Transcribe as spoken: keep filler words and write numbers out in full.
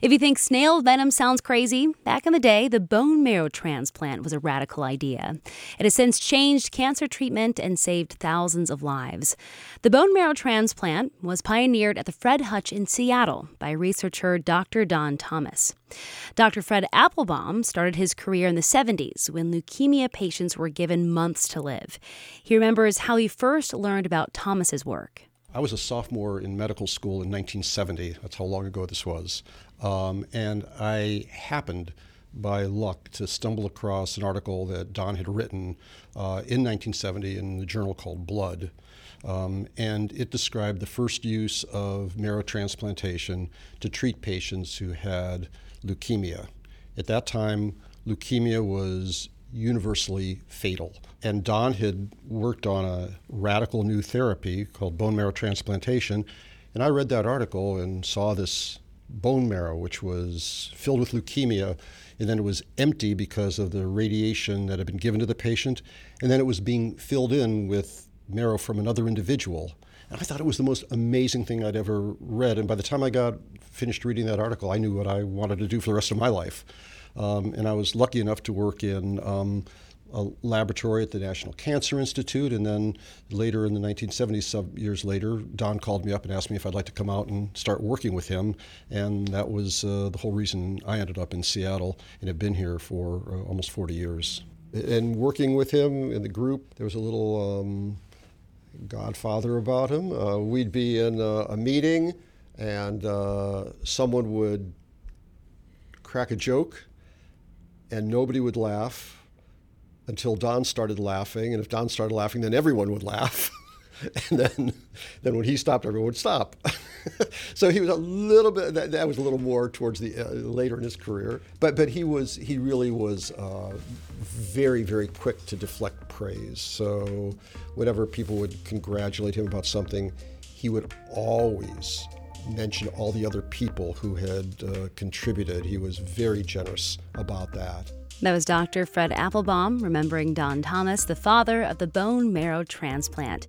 If you think snail venom sounds crazy, back in the day, the bone marrow transplant was a radical idea. It has since changed cancer treatment and saved thousands of lives. The bone marrow transplant was pioneered at the Fred Hutch in Seattle by researcher Doctor Don Thomas. Doctor Fred Applebaum started his career in the seventies when leukemia patients were given months to live. He remembers how he first learned about Thomas's work. I was a sophomore in medical school in nineteen seventy. That's how long ago this was. Um, and I happened, by luck, to stumble across an article that Don had written uh, in nineteen seventy in the journal called Blood. Um, and it described the first use of marrow transplantation to treat patients who had leukemia. At that time, leukemia was universally fatal. And Don had worked on a radical new therapy called bone marrow transplantation. And I read that article and saw this bone marrow, which was filled with leukemia, and then it was empty because of the radiation that had been given to the patient, and then it was being filled in with marrow from another individual. And I thought it was the most amazing thing I'd ever read. And by the time I got finished reading that article, I knew what I wanted to do for the rest of my life. Um, and I was lucky enough to work in um, a laboratory at the National Cancer Institute, and then later in the nineteen seventies, some years later, Don called me up and asked me if I'd like to come out and start working with him, and that was uh, the whole reason I ended up in Seattle and have been here for uh, almost forty years. And working with him in the group, there was a little um, godfather about him. Uh, we'd be in a, a meeting, and uh, someone would crack a joke, and nobody would laugh until Don started laughing, and if Don started laughing, then everyone would laugh. And then then when he stopped, everyone would stop. So he was a little bit, that, that was a little more towards the uh, later in his career. But but he was, he really was uh, very, very quick to deflect praise. So whenever people would congratulate him about something, he would always mention all the other people who had uh, contributed. He was very generous about that. That was Doctor Fred Applebaum, remembering Don Thomas, the father of the bone marrow transplant.